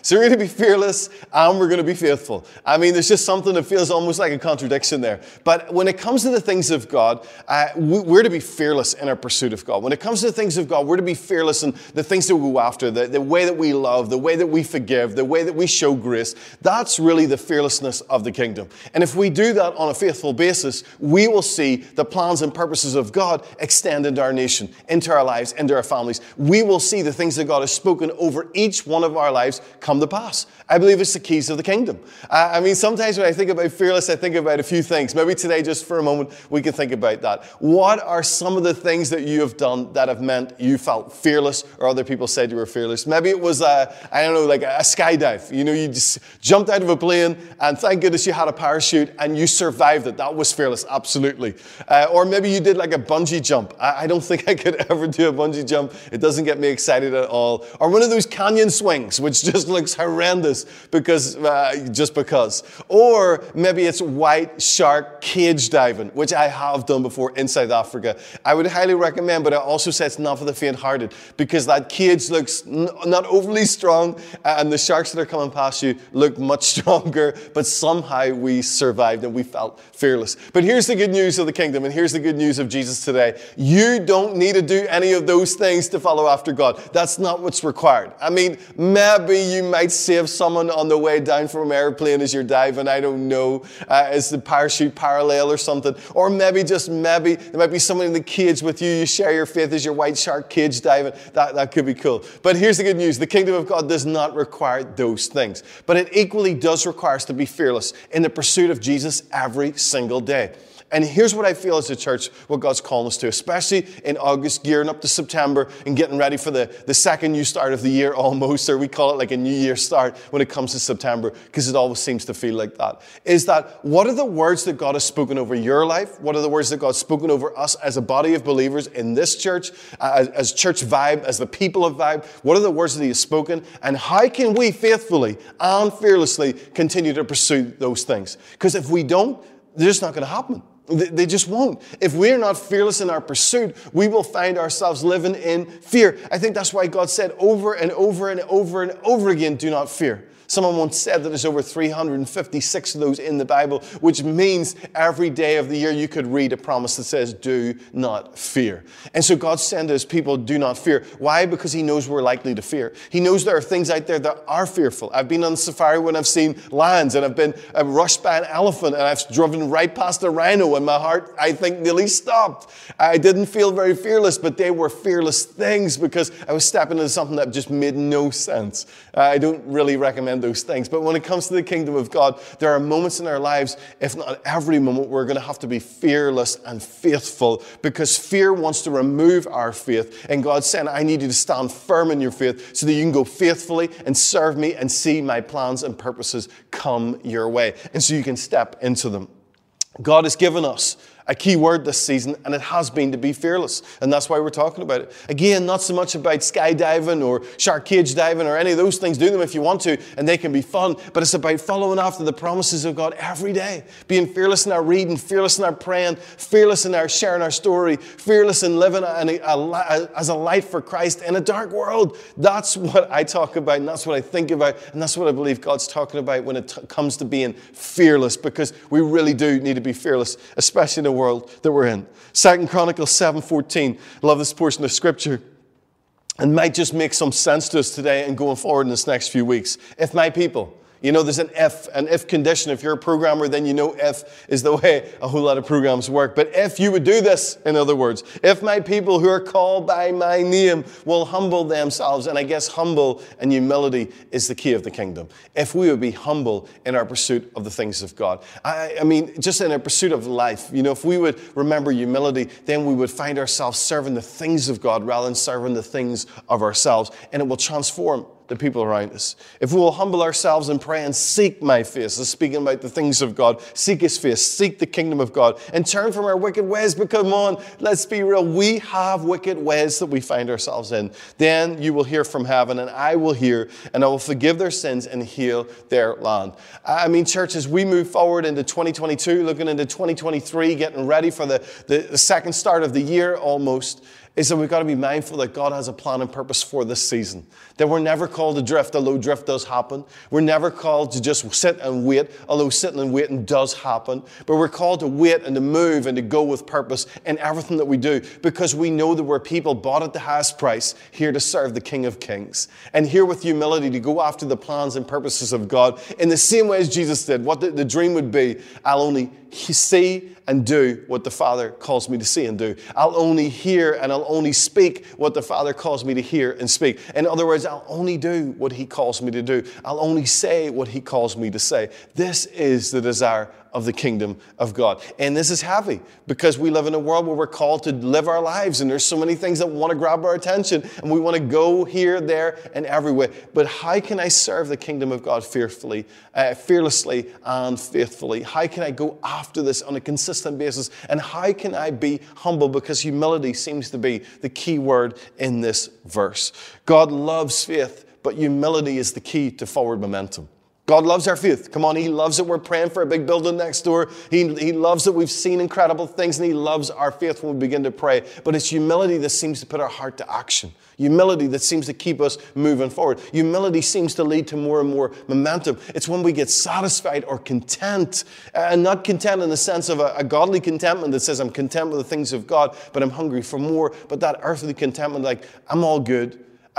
So we're going to be fearless and we're going to be faithful. I mean, there's just something that feels almost like a contradiction there. But when it comes to the things of God, we're to be fearless in our pursuit of God. When it comes to the things of God, we're to be fearless in the things that we go after, the way that we love, the way that we forgive, the way that we show grace. That's really the fearlessness of the kingdom. And if we do that on a faithful basis, we will see the plans and purposes of God extend into our nation, into our lives, into our families. We will see the things that God has spoken over each one of our lives come to pass. I believe it's the keys of the kingdom. I mean, sometimes when I think about fearless, I think about a few things. Maybe today, just for a moment, we can think about that. What are some of the things that you have done that have meant you felt fearless, or other people said you were fearless? Maybe it was, like a skydive. You know, you just jumped out of a plane, and thank goodness you had a parachute, and you survived it. That was fearless, absolutely. Or maybe you did like a bungee jump. I don't think I could ever do a bungee jump. It doesn't get me excited at all. Or one of those canyon swings, which just looks horrendous because. Or maybe it's white shark cage diving, which I have done before in South Africa. I would highly recommend, but I also say it's not for the faint-hearted, because that cage looks not overly strong, and the sharks that are coming past you look much stronger, but somehow we survived and we felt fearless. But here's the good news of the kingdom, and here's the good news of Jesus today. You don't need to do any of those things to follow after God. That's not what's required. I mean, maybe you might save someone on the way down from an airplane as you're diving. I don't know. Is the parachute parallel or something? Or maybe, just maybe, there might be someone in the cage with you. You share your faith as your white shark cage diving. That could be cool. But here's the good news. The kingdom of God does not require those things. But it equally does require us to be fearless in the pursuit of Jesus every single day. And here's what I feel as a church, what God's calling us to, especially in August, gearing up to September and getting ready for the second new start of the year almost, or we call it like a New Year start when it comes to September, because it always seems to feel like that, is that what are the words that God has spoken over your life? What are the words that God's spoken over us as a body of believers in this church, as Church Vibe, as the people of Vibe? What are the words that He has spoken? And how can we faithfully and fearlessly continue to pursue those things? Because if we don't, they're just not going to happen. They just won't. If we're not fearless in our pursuit, we will find ourselves living in fear. I think that's why God said over and over and over and over again, do not fear. Someone once said that there's over 356 of those in the Bible, which means every day of the year you could read a promise that says, do not fear. And so God said to His people, do not fear. Why? Because He knows we're likely to fear. He knows there are things out there that are fearful. I've been on safari when I've seen lions, and I've been rushed by an elephant, and I've driven right past a rhino, and my heart, I think, nearly stopped. I didn't feel very fearless, but they were fearless things because I was stepping into something that just made no sense. I don't really recommend those things. But when it comes to the kingdom of God, there are moments in our lives, if not every moment, we're going to have to be fearless and faithful, because fear wants to remove our faith. And God's saying, I need you to stand firm in your faith so that you can go faithfully and serve me and see my plans and purposes come your way. And so you can step into them. God has given us a key word this season, and it has been to be fearless. And that's why we're talking about it. Again, not so much about skydiving or shark cage diving or any of those things. Do them if you want to, and they can be fun. But it's about following after the promises of God every day. Being fearless in our reading, fearless in our praying, fearless in our sharing our story, fearless in living as a light for Christ in a dark world. That's what I talk about, and that's what I think about, and that's what I believe God's talking about when it comes to being fearless, because we really do need to be fearless, especially in the world that we're in. 2 Chronicles 7:14. I love this portion of Scripture. And might just make some sense to us today and going forward in this next few weeks. If my people, you know, there's an if condition. If you're a programmer, then you know if is the way a whole lot of programs work. But if you would do this, in other words, if my people who are called by my name will humble themselves, and I guess humble and humility is the key of the kingdom. If we would be humble in our pursuit of the things of God. I mean, just in our pursuit of life, you know, if we would remember humility, then we would find ourselves serving the things of God rather than serving the things of ourselves, and it will transform the people around us. If we will humble ourselves and pray and seek my face, speaking about the things of God, seek His face, seek the kingdom of God, and turn from our wicked ways, but come on, let's be real, we have wicked ways that we find ourselves in. Then you will hear from heaven, and I will hear, and I will forgive their sins and heal their land. I mean, church, as we move forward into 2022, looking into 2023, getting ready for the second start of the year almost, is that we've got to be mindful that God has a plan and purpose for this season. That we're never called to drift, although drift does happen. We're never called to just sit and wait, although sitting and waiting does happen. But we're called to wait and to move and to go with purpose in everything that we do, because we know that we're people bought at the highest price, here to serve the King of Kings. And here with humility to go after the plans and purposes of God in the same way as Jesus did. What the dream would be, I'll only see and do what the Father calls me to see and do. I'll only hear and I'll only speak what the Father calls me to hear and speak. In other words, I'll only do what He calls me to do. I'll only say what He calls me to say. This is the desire of the kingdom of God. And this is heavy, because we live in a world where we're called to live our lives, and there's so many things that want to grab our attention, and we want to go here, there, and everywhere. But how can I serve the kingdom of God fearlessly and faithfully? How can I go after this on a consistent basis? And how can I be humble? Because humility seems to be the key word in this verse. God loves faith, but humility is the key to forward momentum. God loves our faith. Come on, He loves it. We're praying for a big building next door. He loves that we've seen incredible things, and He loves our faith when we begin to pray. But it's humility that seems to put our heart to action. Humility that seems to keep us moving forward. Humility seems to lead to more and more momentum. It's when we get satisfied or content, and not content in the sense of a godly contentment that says I'm content with the things of God, but I'm hungry for more. But that earthly contentment, like I'm all good.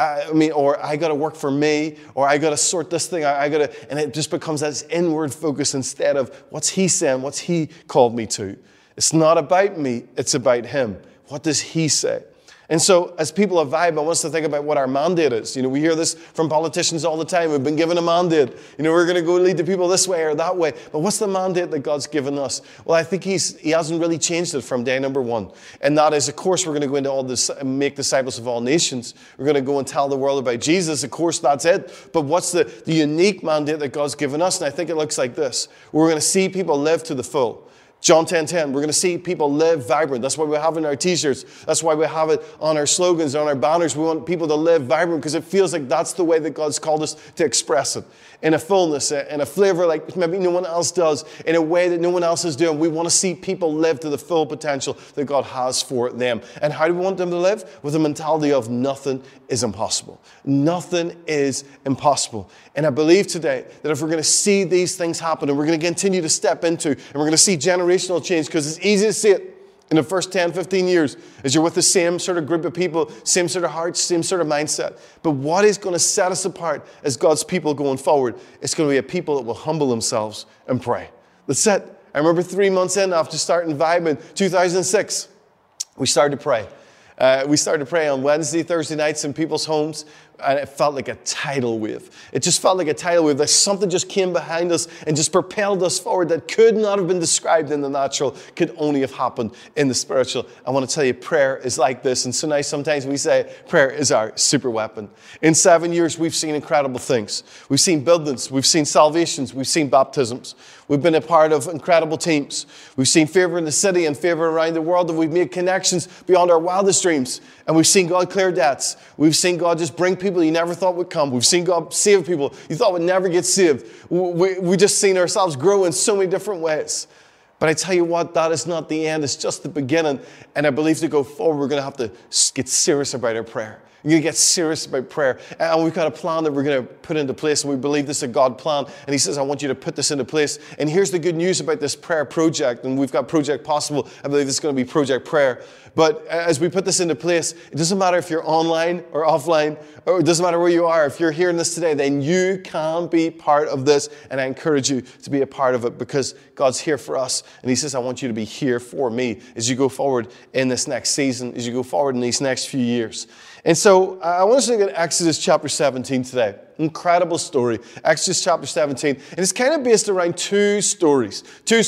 Or I got to work for me, or I got to sort this thing. And it just becomes this inward focus instead of what's He saying, what's He called me to. It's not about me, it's about Him. What does He say? And so, as people of Vibe, I want us to think about what our mandate is. We hear this from politicians all the time. We've been given a mandate. We're going to go lead the people this way or that way. But what's the mandate that God's given us? Well, I think He hasn't really changed it from day number one. And that is, of course, we're going to go into all this and make disciples of all nations. We're going to go and tell the world about Jesus. Of course, that's it. But what's the unique mandate that God's given us? And I think it looks like this. We're going to see people live to the full. John 10:10, we're going to see people live vibrant. That's why we have it in our t-shirts. That's why we have it on our slogans, on our banners. We want people to live vibrant because it feels like that's the way that God's called us to express it. In a fullness, in a flavor like maybe no one else does, in a way that no one else is doing. We want to see people live to the full potential that God has for them. And how do we want them to live? With a mentality of nothing is impossible. Nothing is impossible. And I believe today that if we're going to see these things happen, and we're going to continue to step into, and we're going to see generational change, because it's easy to see it in the first 10, 15 years, as you're with the same sort of group of people, same sort of hearts, same sort of mindset. But what is going to set us apart as God's people going forward? It's going to be a people that will humble themselves and pray. That's it. I remember 3 months in after starting Vibe in 2006, we started to pray. We started to pray on Wednesday, Thursday nights in people's homes, and it felt like a tidal wave. It just felt like a tidal wave. Like something just came behind us and just propelled us forward that could not have been described in the natural, could only have happened in the spiritual. I want to tell you, prayer is like this. And so now sometimes we say prayer is our super weapon. In 7 years, we've seen incredible things. We've seen buildings. We've seen salvations. We've seen baptisms. We've been a part of incredible teams. We've seen favor in the city and favor around the world, and we've made connections beyond our wildest dreams. And we've seen God clear debts. We've seen God just bring people you never thought would come. We've seen God save people you thought would never get saved. We just seen ourselves grow in so many different ways. But I tell you what, that is not the end. It's just the beginning. And I believe to go forward, we're going to have to get serious about our prayer. We're going to get serious about prayer. And we've got a plan that we're going to put into place. And we believe this is a God plan. And He says, I want you to put this into place. And here's the good news about this prayer project. And we've got Project Possible. I believe this is going to be Project Prayer. But as we put this into place, it doesn't matter if you're online or offline, or it doesn't matter where you are. If you're hearing this today, then you can be part of this. And I encourage you to be a part of it, because God's here for us. And He says, I want you to be here for me as you go forward in this next season, as you go forward in these next few years. And so I want us to look at Exodus chapter 17 today. Incredible story. Exodus chapter 17. And it's kind of based around two stories.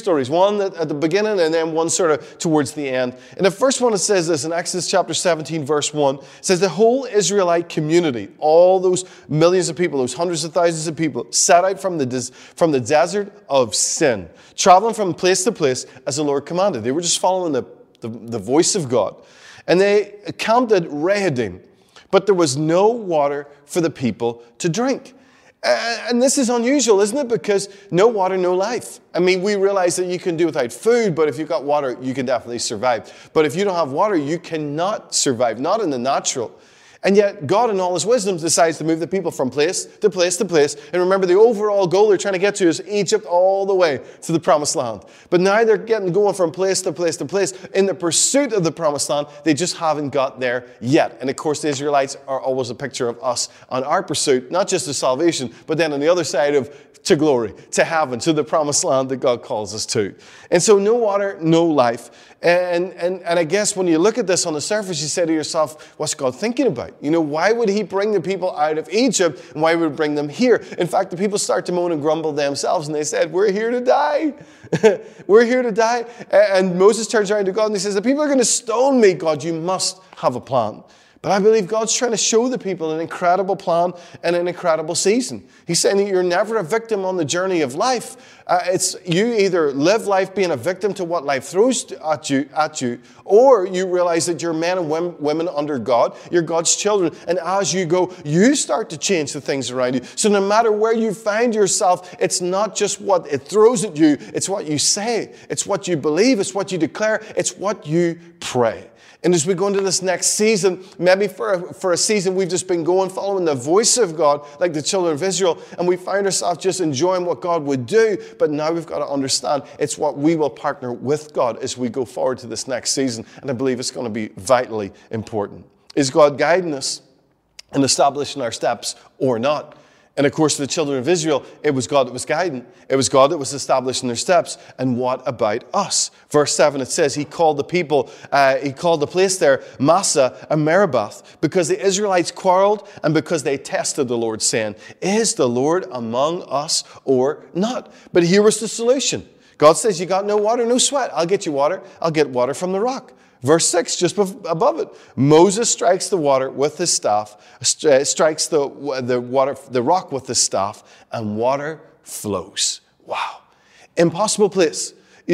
One at the beginning and then one sort of towards the end. And the first one, it says this in Exodus chapter 17 verse 1. It says the whole Israelite community, all those millions of people, those hundreds of thousands of people, set out from the desert of Sin, traveling from place to place as the Lord commanded. They were just following the voice of God. And they camped at Rehodim. But there was no water for the people to drink. And this is unusual, isn't it? Because no water, no life. I mean, we realize that you can do without food, but if you've got water, you can definitely survive. But if you don't have water, you cannot survive, not in the natural. And yet, God in all His wisdom decides to move the people from place to place to place. And remember, the overall goal they're trying to get to is Egypt all the way to the Promised Land. But now they're going from place to place to place in the pursuit of the Promised Land. They just haven't got there yet. And of course, the Israelites are always a picture of us on our pursuit, not just of salvation, but then on the other side of to glory, to heaven, to the Promised Land that God calls us to. And so no water, no life. And I guess when you look at this on the surface, you say to yourself, what's God thinking about? You know, why would He bring the people out of Egypt and why would He bring them here? In fact, the people start to moan and grumble themselves and they said, we're here to die. We're here to die. And Moses turns around to God and he says, the people are going to stone me. God, you must have a plan. But I believe God's trying to show the people an incredible plan and an incredible season. He's saying that you're never a victim on the journey of life. It's you either live life being a victim to what life throws at you, or you realize that you're men and women under God. You're God's children. And as you go, you start to change the things around you. So no matter where you find yourself, it's not just what it throws at you. It's what you say. It's what you believe. It's what you declare. It's what you pray. And as we go into this next season, maybe for a season we've just been going, following the voice of God, like the children of Israel, and we find ourselves just enjoying what God would do, but now we've got to understand it's what we will partner with God as we go forward to this next season, and I believe it's going to be vitally important. Is God guiding us and establishing our steps or not? And of course, the children of Israel, it was God that was guiding. It was God that was establishing their steps. And what about us? Verse 7, it says, He called the people, He called the place there Massah and Meribah, because the Israelites quarreled and because they tested the Lord, saying, is the Lord among us or not? But here was the solution. God says, you got no water, no sweat. I'll get you water. I'll get water from the rock. Verse 6, just above it, Moses strikes the water with his staff, strikes the rock with his staff, and water flows. Wow. Impossible place.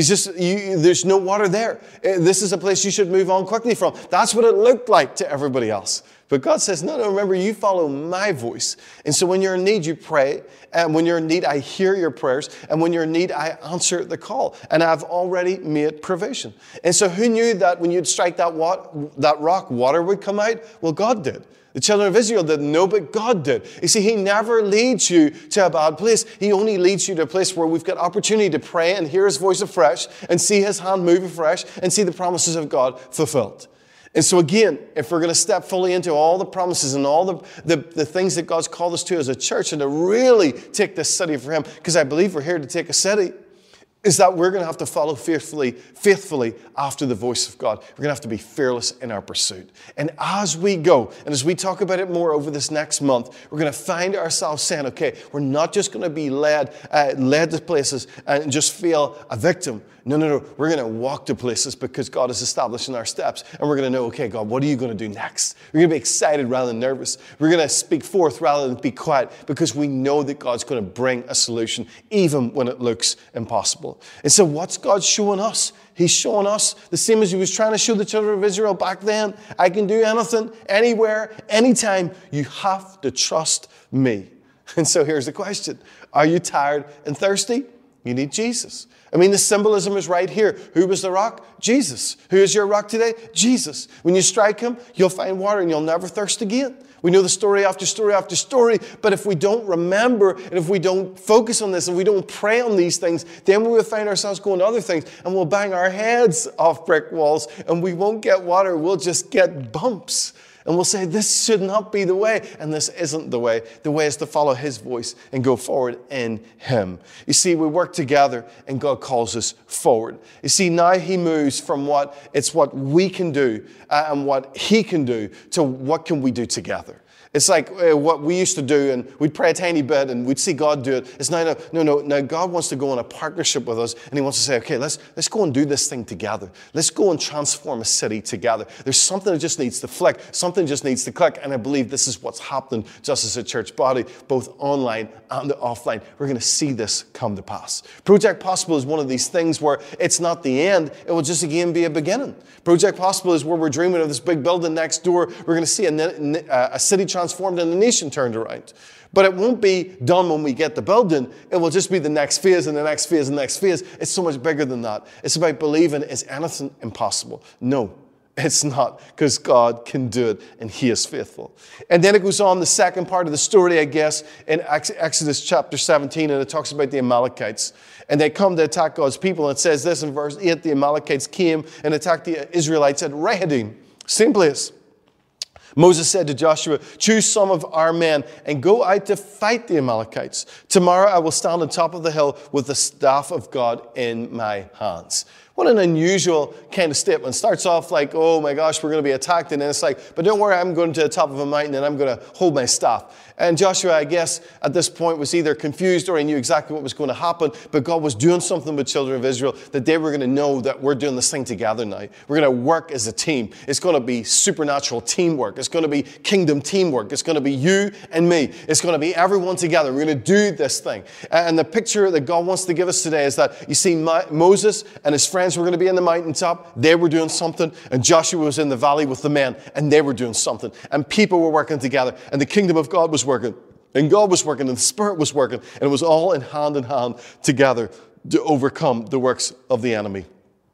There's no water there. This is a place you should move on quickly from. That's what it looked like to everybody else. But God says, no, remember, you follow my voice. And so when you're in need, you pray. And when you're in need, I hear your prayers. And when you're in need, I answer the call. And I've already made provision. And so who knew that when you'd strike that rock, water would come out? Well, God did. The children of Israel didn't know, but God did. You see, He never leads you to a bad place. He only leads you to a place where we've got opportunity to pray and hear His voice afresh and see His hand move afresh and see the promises of God fulfilled. And so again, if we're going to step fully into all the promises and all the things that God's called us to as a church and to really take this city for Him, because I believe we're here to take a city, is that we're going to have to follow faithfully after the voice of God. We're going to have to be fearless in our pursuit. And as we go, and as we talk about it more over this next month, we're going to find ourselves saying, okay, we're not just going to be led to places and just feel a victim. No. We're going to walk to places because God is establishing our steps. And we're going to know, okay, God, what are you going to do next? We're going to be excited rather than nervous. We're going to speak forth rather than be quiet because we know that God's going to bring a solution even when it looks impossible. And so what's God showing us? He's showing us the same as He was trying to show the children of Israel back then. I can do anything, anywhere, anytime. You have to trust me. And so here's the question. Are you tired and thirsty? You need Jesus. I mean, the symbolism is right here. Who was the rock? Jesus. Who is your rock today? Jesus. When you strike Him, you'll find water and you'll never thirst again. We know the story after story after story, but if we don't remember and if we don't focus on this and we don't pray on these things, then we will find ourselves going to other things and we'll bang our heads off brick walls and we won't get water. We'll just get bumps. And we'll say, this should not be the way. And this isn't the way. The way is to follow His voice and go forward in Him. You see, we work together and God calls us forward. You see, now He moves from what we can do and what He can do to what can we do together. It's like what we used to do, and we'd pray a tiny bit, and we'd see God do it. It's now, no, God wants to go in a partnership with us, and He wants to say, okay, let's go and do this thing together. Let's go and transform a city together. There's something that just needs to flick. Something just needs to click, and I believe this is what's happening just as a church body, both online and offline. We're going to see this come to pass. Project Possible is one of these things where it's not the end. It will just again be a beginning. Project Possible is where we're dreaming of this big building next door. We're going to see a city transformed and a nation turned around. But it won't be done when we get the building. It will just be the next phase and the next phase and the next phase. It's so much bigger than that. It's about believing, is anything impossible? No, it's not, because God can do it and He is faithful. And then it goes on, the second part of the story, I guess, in Exodus chapter 17, and it talks about the Amalekites. And they come to attack God's people. And it says this in verse 8, the Amalekites came and attacked the Israelites at Rehidim, same place. Moses said to Joshua, choose some of our men and go out to fight the Amalekites. Tomorrow I will stand on top of the hill with the staff of God in my hands. What an unusual kind of statement. Starts off like, oh my gosh, we're going to be attacked. And then it's like, but don't worry, I'm going to the top of a mountain and I'm going to hold my staff. And Joshua, I guess, at this point was either confused or he knew exactly what was going to happen. But God was doing something with the children of Israel that they were going to know that we're doing this thing together now. We're going to work as a team. It's going to be supernatural teamwork. It's going to be kingdom teamwork. It's going to be you and me. It's going to be everyone together. We're going to do this thing. And the picture that God wants to give us today is that you see Moses and his friends were going to be in the mountaintop. They were doing something. And Joshua was in the valley with the men. And they were doing something. And people were working together. And the kingdom of God was working. And God was working. And the Spirit was working. And it was all in hand together to overcome the works of the enemy.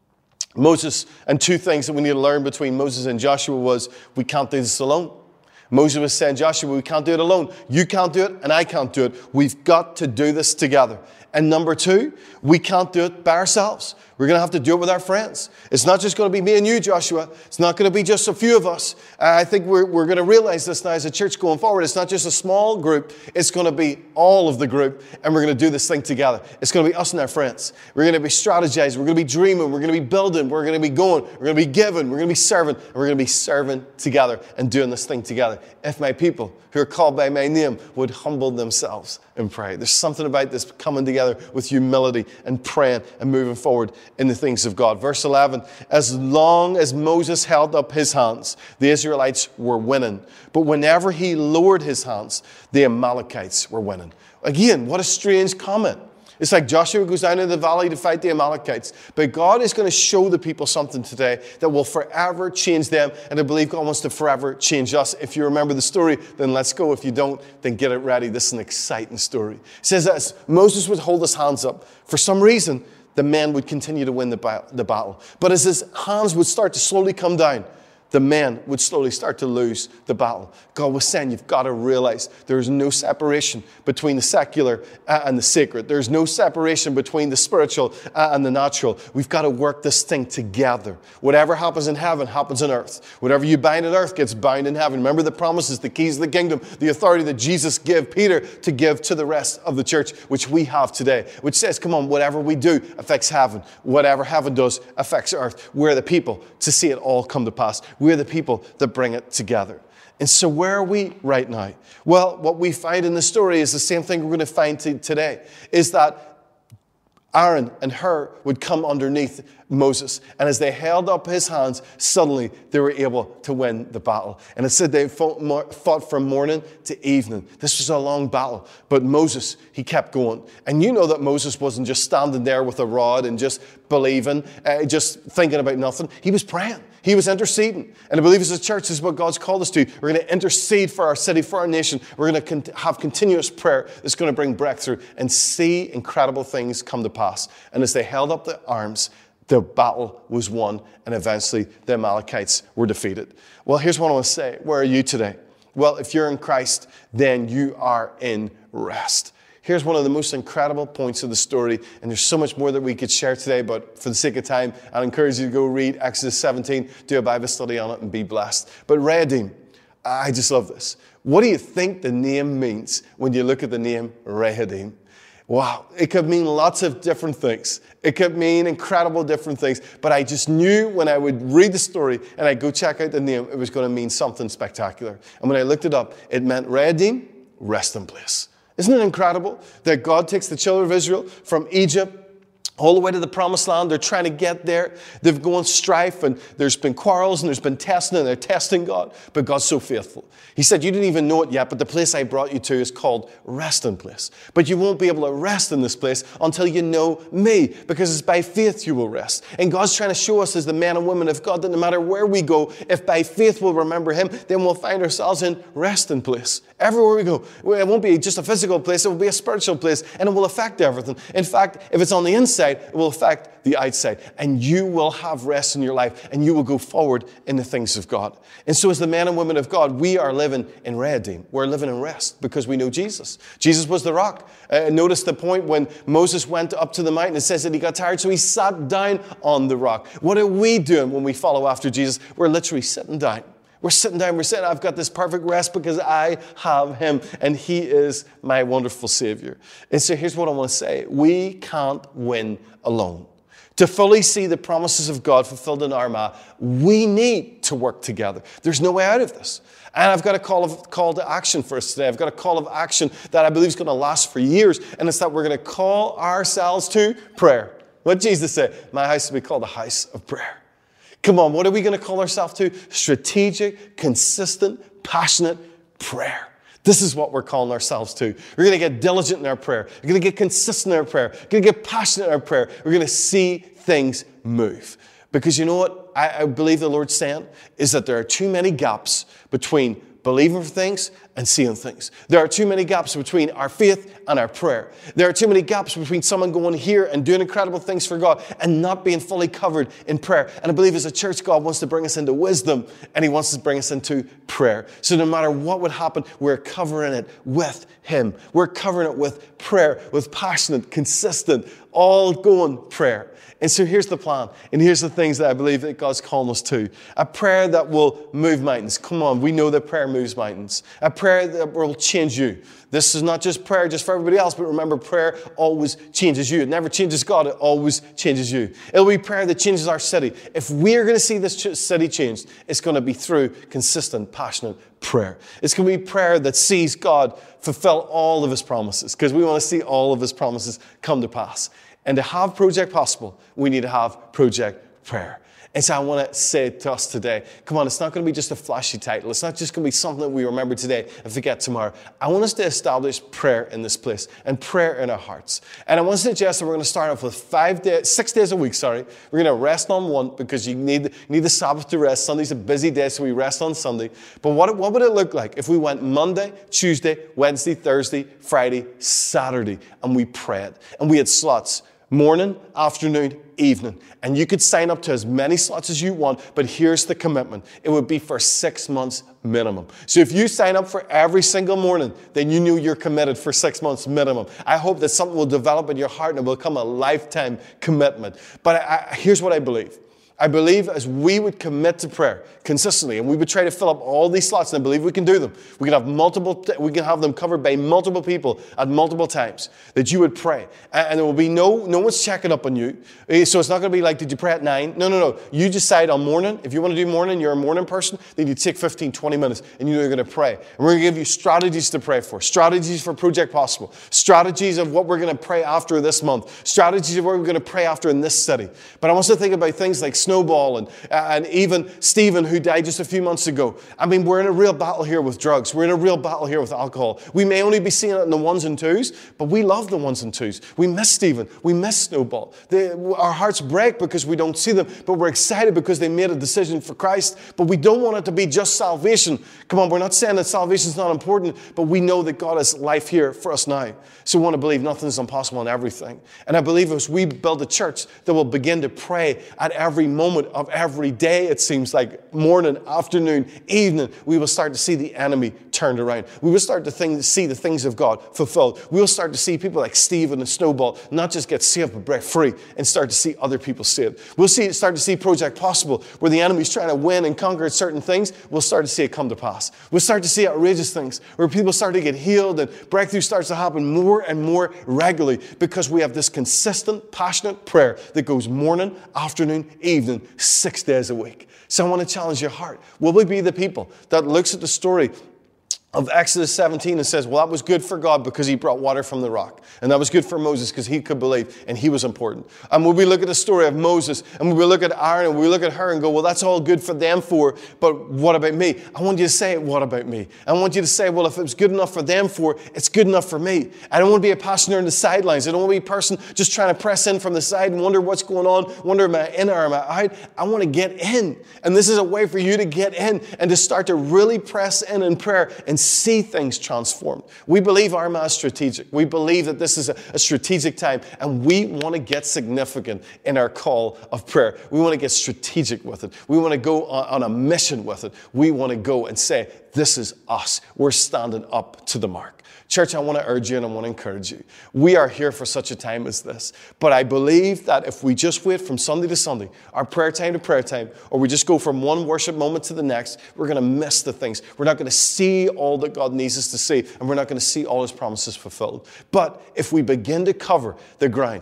Moses, and two things that we need to learn between Moses and Joshua was, we can't do this alone. Moses was saying, Joshua, we can't do it alone. You can't do it, and I can't do it. We've got to do this together. And number two, we can't do it by ourselves. We're going to have to do it with our friends. It's not just going to be me and you, Joshua. It's not going to be just a few of us. I think we're going to realize this now as a church going forward. It's not just a small group. It's going to be all of the group, and we're going to do this thing together. It's going to be us and our friends. We're going to be strategizing. We're going to be dreaming. We're going to be building. We're going to be going. We're going to be giving. We're going to be serving. And we're going to be serving together and doing this thing together. If my people who are called by my name would humble themselves and pray. There's something about this coming together with humility and praying and moving forward in the things of God. Verse 11, as long as Moses held up his hands, the Israelites were winning. But whenever he lowered his hands, the Amalekites were winning. Again, what a strange comment. It's like Joshua goes down into the valley to fight the Amalekites. But God is going to show the people something today that will forever change them. And I believe God wants to forever change us. If you remember the story, then let's go. If you don't, then get it ready. This is an exciting story. It says that as Moses would hold his hands up, for some reason, the men would continue to win the battle. But as his hands would start to slowly come down, the men would slowly start to lose the battle. God was saying, you've got to realize there's no separation between the secular and the sacred. There's no separation between the spiritual and the natural. We've got to work this thing together. Whatever happens in heaven happens on earth. Whatever you bind on earth gets bound in heaven. Remember the promises, the keys of the kingdom, the authority that Jesus gave Peter to give to the rest of the church, which we have today, which says, come on, whatever we do affects heaven. Whatever heaven does affects earth. We're the people to see it all come to pass. We're the people that bring it together. And so where are we right now? Well, what we find in the story is the same thing we're going to find today, is that Aaron and Hur would come underneath Moses. And as they held up his hands, suddenly they were able to win the battle. And it said they fought from morning to evening. This was a long battle. But Moses, he kept going. And you know that Moses wasn't just standing there with a rod and just believing, just thinking about nothing. He was praying. He was interceding. And I believe as a church, this is what God's called us to. We're going to intercede for our city, for our nation. We're going to have continuous prayer that's going to bring breakthrough and see incredible things come to pass. And as they held up their arms, the battle was won, and eventually the Amalekites were defeated. Well, here's what I want to say. Where are you today? Well, if you're in Christ, then you are in rest. Here's one of the most incredible points of the story, and there's so much more that we could share today, but for the sake of time, I'd encourage you to go read Exodus 17, do a Bible study on it, and be blessed. But Rehidim, I just love this. What do you think the name means when you look at the name Rehidim? Wow, it could mean lots of different things. It could mean incredible different things. But I just knew when I would read the story and I'd go check out the name, it was going to mean something spectacular. And when I looked it up, it meant Rehidim, resting place. Isn't it incredible that God takes the children of Israel from Egypt all the way to the promised land. They're trying to get there. They've gone strife, and there's been quarrels, and there's been testing, and they're testing God. But God's so faithful. He said, you didn't even know it yet, but the place I brought you to is called resting place. But you won't be able to rest in this place until you know me, because it's by faith you will rest. And God's trying to show us as the men and women of God that no matter where we go, if by faith we'll remember Him, then we'll find ourselves in resting place. Everywhere we go, it won't be just a physical place, it will be a spiritual place, and it will affect everything. In fact, if it's on the inside, it will affect the outside. And you will have rest in your life, and you will go forward in the things of God. And so as the men and women of God, we are living in Redeem. We're living in rest because we know Jesus. Jesus was the rock. Notice the point when Moses went up to the mountain, it says that he got tired, so he sat down on the rock. What are we doing when we follow after Jesus? We're literally sitting down. We're sitting down, we're saying, I've got this perfect rest because I have Him, and He is my wonderful Savior. And so here's what I want to say. We can't win alone. To fully see the promises of God fulfilled in Armagh, we need to work together. There's no way out of this. And I've got a call to action for us today. I've got a call of action that I believe is going to last for years, and it's that we're going to call ourselves to prayer. What did Jesus say? My house will be called a house of prayer. Come on, what are we going to call ourselves to? Strategic, consistent, passionate prayer. This is what we're calling ourselves to. We're going to get diligent in our prayer. We're going to get consistent in our prayer. We're going to get passionate in our prayer. We're going to see things move. Because you know what I believe the Lord's saying is that there are too many gaps between believing for things and seeing things. There are too many gaps between our faith and our prayer. There are too many gaps between someone going here and doing incredible things for God and not being fully covered in prayer. And I believe as a church, God wants to bring us into wisdom, and He wants to bring us into prayer. So no matter what would happen, we're covering it with Him. We're covering it with prayer, with passionate, consistent, all-going prayer. And so here's the plan. And here's the things that I believe that God's calling us to. A prayer that will move mountains. Come on, we know that prayer moves mountains. A prayer that will change you. This is not just prayer just for everybody else, but remember, prayer always changes you. It never changes God, it always changes you. It'll be prayer that changes our city. If we're going to see this city changed, it's going to be through consistent, passionate prayer. It's going to be prayer that sees God fulfill all of His promises, because we want to see all of His promises come to pass. And to have Project Possible, we need to have Project Prayer. And so I want to say to us today, come on, it's not going to be just a flashy title. It's not just going to be something that we remember today and forget tomorrow. I want us to establish prayer in this place and prayer in our hearts. And I want to suggest that we're going to start off with 6 days a week, We're going to rest on one because you need the Sabbath to rest. Sunday's a busy day, so we rest on Sunday. But what would it look like if we went Monday, Tuesday, Wednesday, Thursday, Friday, Saturday, and we prayed? And we had slots. Morning, afternoon, evening. And you could sign up to as many slots as you want, but here's the commitment. It would be for 6 months minimum. So if you sign up for every single morning, then you know you're committed for 6 months minimum. I hope that something will develop in your heart and it will become a lifetime commitment. But here's what I believe. I believe as we would commit to prayer consistently, and we would try to fill up all these slots, and I believe we can do them. We can have them covered by multiple people at multiple times, that you would pray. And there will be no one's checking up on you. So it's not going to be like, did you pray at 9? No. You decide on morning. If you want to do morning, you're a morning person, then you take 15, 20 minutes, and you know you're going to pray. And we're going to give you strategies to pray for, strategies for Project Possible, strategies of what we're going to pray after this month, strategies of what we're going to pray after in this city. But I want us to think about things like Snowball and even Stephen, who died just a few months ago. I mean, we're in a real battle here with drugs. We're in a real battle here with alcohol. We may only be seeing it in the ones and twos, but we love the ones and twos. We miss Stephen. We miss Snowball. Our hearts break because we don't see them, but we're excited because they made a decision for Christ. But we don't want it to be just salvation. Come on, we're not saying that salvation is not important, but we know that God has life here for us now. So we want to believe nothing is impossible in everything. And I believe as we build a church that will begin to pray at every moment of every day, it seems like morning, afternoon, evening, we will start to see the enemy turned around. We will start to see the things of God fulfilled. We will start to see people like Stephen and Snowball not just get saved but break free and start to see other people saved. We'll start to see Project Possible, where the enemy's trying to win and conquer certain things. We'll start to see it come to pass. We'll start to see outrageous things where people start to get healed and breakthrough starts to happen more and more regularly because we have this consistent, passionate prayer that goes morning, afternoon, evening, 6 days a week. So I want to challenge your heart. Will we be the people that looks at the story of Exodus 17 and says, well, that was good for God because he brought water from the rock. And that was good for Moses because he could believe and he was important. And when we look at the story of Moses and when we look at Aaron and we look at her and go, well, that's all good for them four, but what about me? I want you to say, what about me? I want you to say, well, if it was good enough for them four, it's good enough for me. I don't want to be a passenger in the sidelines. I don't want to be a person just trying to press in from the side and wonder what's going on, wonder am I in or am I out? I want to get in. And this is a way for you to get in and to start to really press in prayer and see things transformed. We believe Armagh is strategic. We believe that this is a strategic time, and we want to get significant in our call of prayer. We want to get strategic with it. We want to go on a mission with it. We want to go and say, this is us. We're standing up to the mark. Church, I want to urge you and I want to encourage you. We are here for such a time as this. But I believe that if we just wait from Sunday to Sunday, our prayer time to prayer time, or we just go from one worship moment to the next, we're going to miss the things. We're not going to see all that God needs us to see, and we're not going to see all his promises fulfilled. But if we begin to cover the ground,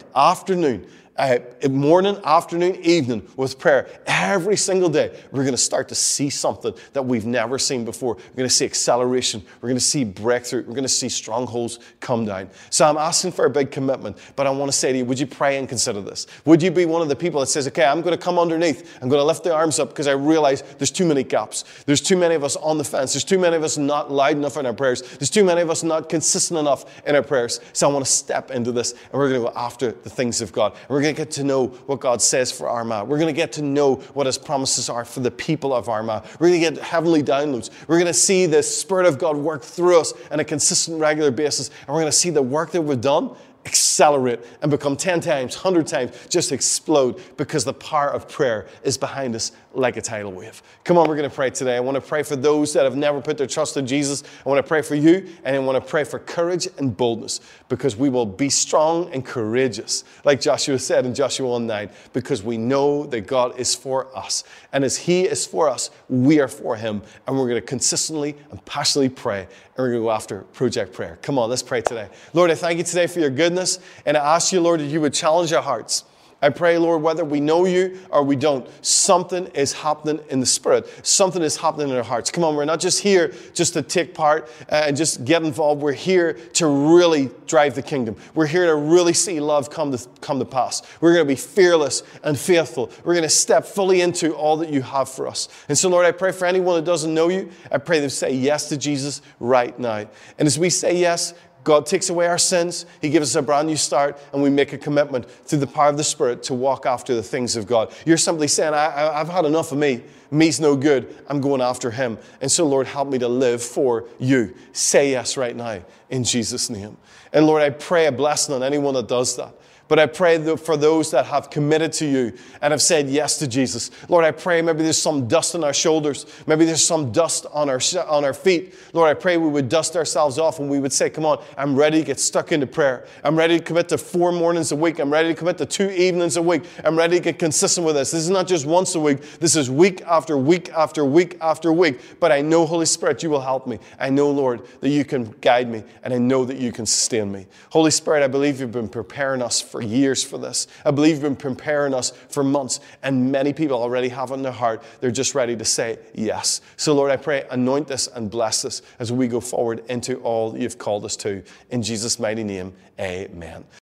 morning, afternoon, evening with prayer every single day, we're going to start to see something that we've never seen before. We're going to see acceleration. We're going to see breakthrough. We're going to see strongholds come down. So I'm asking for a big commitment, but I want to say to you, would you pray and consider this? Would you be one of the people that says, okay, I'm going to come underneath. I'm going to lift the arms up because I realize there's too many gaps. There's too many of us on the fence. There's too many of us not loud enough in our prayers. There's too many of us not consistent enough in our prayers. So I want to step into this, and we're going to go after the things of God. And we're going to get to know what God says for Armagh. We're going to get to know what his promises are for the people of Armagh. We're going to get heavenly downloads. We're going to see the Spirit of God work through us on a consistent, regular basis. And we're going to see the work that we've done accelerate and become 10 times, 100 times, just explode because the power of prayer is behind us like a tidal wave. Come on, we're going to pray today. I want to pray for those that have never put their trust in Jesus. I want to pray for you, and I want to pray for courage and boldness because we will be strong and courageous, like Joshua said in Joshua 1:9, because we know that God is for us. And as he is for us, we are for him. And we're going to consistently and passionately pray, and we're going to go after Project Prayer. Come on, let's pray today. Lord, I thank you today for your goodness, and I ask you, Lord, that you would challenge our hearts. I pray, Lord, whether we know you or we don't, something is happening in the Spirit. Something is happening in our hearts. Come on, we're not just here just to take part and just get involved. We're here to really drive the kingdom. We're here to really see love come to pass. We're going to be fearless and faithful. We're going to step fully into all that you have for us. And so, Lord, I pray for anyone that doesn't know you, I pray them say yes to Jesus right now. And as we say yes, God takes away our sins. He gives us a brand new start, and we make a commitment through the power of the Spirit to walk after the things of God. You're simply saying, I've had enough of me. Me's no good. I'm going after him. And so, Lord, help me to live for you. Say yes right now in Jesus' name. And Lord, I pray a blessing on anyone that does that. But I pray for those that have committed to you and have said yes to Jesus. Lord, I pray maybe there's some dust on our shoulders. Maybe there's some dust on our feet. Lord, I pray we would dust ourselves off and we would say, come on, I'm ready to get stuck into prayer. I'm ready to commit to 4 mornings a week. I'm ready to commit to 2 evenings a week. I'm ready to get consistent with this. This is not just once a week. This is week after week after week after week. But I know, Holy Spirit, you will help me. I know, Lord, that you can guide me, and I know that you can sustain me. Holy Spirit, I believe you've been preparing us for years for this. I believe you've been preparing us for months, and many people already have in their heart. They're just ready to say yes. So, Lord, I pray, anoint this and bless this as we go forward into all you've called us to. In Jesus' mighty name, amen.